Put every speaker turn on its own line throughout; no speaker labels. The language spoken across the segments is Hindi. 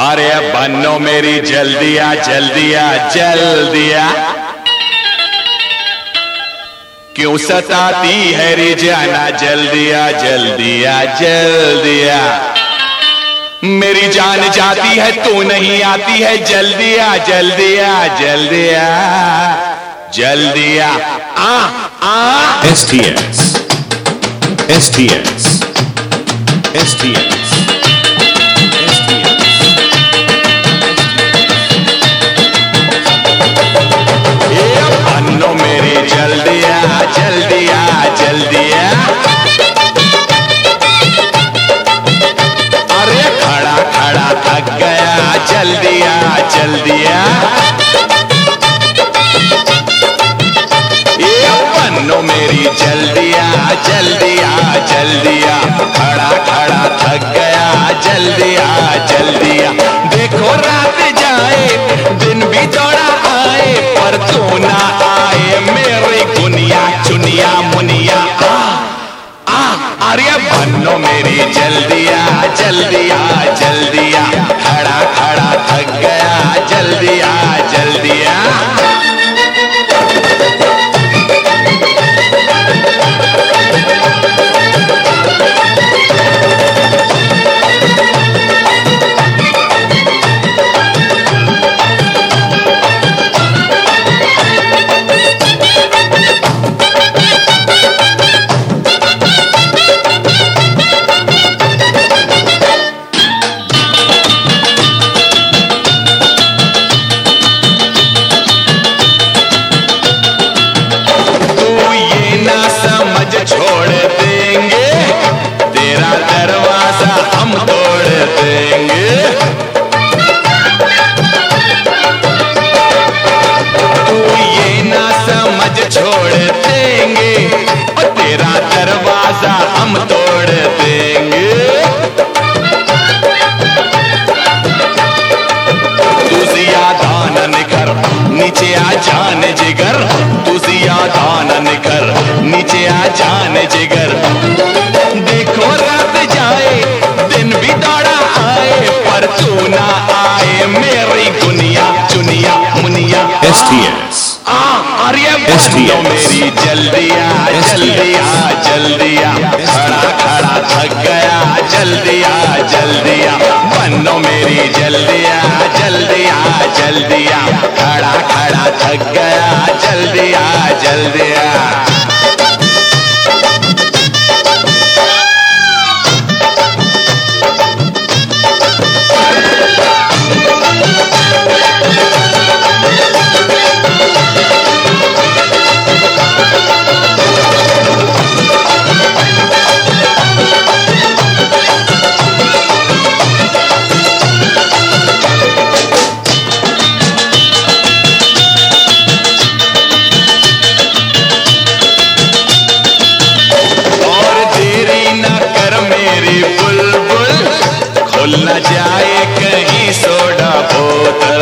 अरे बन्नो मेरी जल्दिया जल्दिया जल्दिया, क्यों सताती है रिजाना जल्दिया जल्दिया जल्दिया। मेरी जान जाती है तू नहीं आती है जल्दिया जल्दिया जल्दिया जल्दिया।
STS STS STS
बन्नो मेरी जल्दिया जल्दिया जल्दिया। अरे खड़ा खड़ा थक गया जल्दिया जल्दिया। ये बन्नो मेरी जल्दिया जल्दिया जल्दिया। खड़ा खड़ा थक गया जल्दिया जल्दिया। देखो रात जाए दिन भी दौड़ा आए पर तू ना आए मेरी गुनिया चुनिया मुनिया। अरे बन्नो मेरी जल्दिया जल्दिया जल्दिया। खड़ा खड़ा थक गया जल्दिया जल्दिया। छोड़ देंगे तेरा दरवाजा हम तोड़ देंगे। तू ये ना समझ छोड़ देंगे और तेरा दरवाजा हम तोड़ देंगे। तू ज्यादा न निकर नीचे आ जान जिगर। तू ज्यादा न निकर नीचे आ जान जिगर। देखो रात जाए दिन भी दौड़ा आए पर तू ना आए मेरी गुनिया चुनिया मुनिया।
STS
अरे बन्नो मेरी जल्दिया जल्दिया जल्दिया। खड़ा खड़ा थक गया जल्दिया जल्दिया। बन्नो मेरी जल्दिया जल्दिया जल्दिया। खड़ा खड़ा थक गया जल्दिया जल्दिया। खुल न जाए कहीं सोडा बोतल।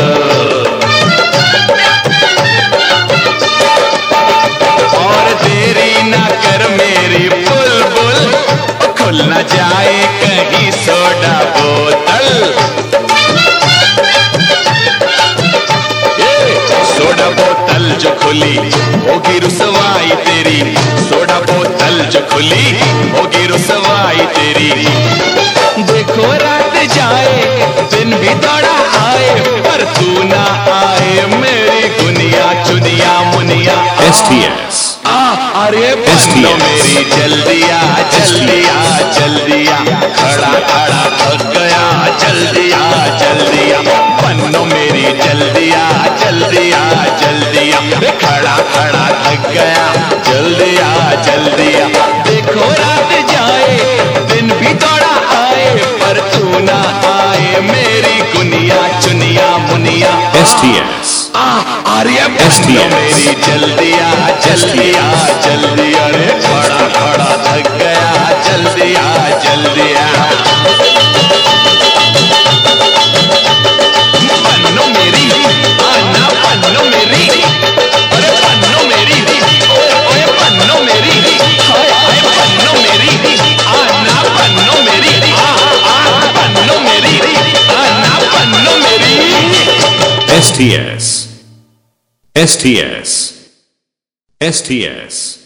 और देरी न कर मेरी बुलबुल खुल न जाए कहीं सोडा बोतल। सोडा बोतल जो खुली होगी रुसवाई तेरी। सोडा बोतल जो खुली होगी रुसवाई तेरी। देखो रात जाए दिन भी दौड़ा आए पर तू ना आए मेरी गुनिया चुनिया मुनिया।
STS
अरे बन्नो मेरी जल्दिया जल्दिया जल्दिया। खड़ा खड़ा थक गया जल्दिया जल्दिया। बन्नो मेरी जल्दिया जल्दिया जल्दिया। खड़ा खड़ा थक गया जल्दिया जल्दिया। देखो रात जाए दिन भी दौड़ा आए पर तू ना आए मेरी गुनिया चुनिया मुनिया।
STS
अरे बन्नो मेरी जल्दिया जल्दिया जल्दिया। रे खड़ा खड़ा थक गया जल्दिया जल्दिया। बन्नो मेरी आना बन्नो मेरी। अरे बन्नो मेरी ओए बन्नो मेरी। हाय हाय बन्नो मेरी आना बन्नो मेरी। बन्नो मेरी आना बन्नो
STS STS STS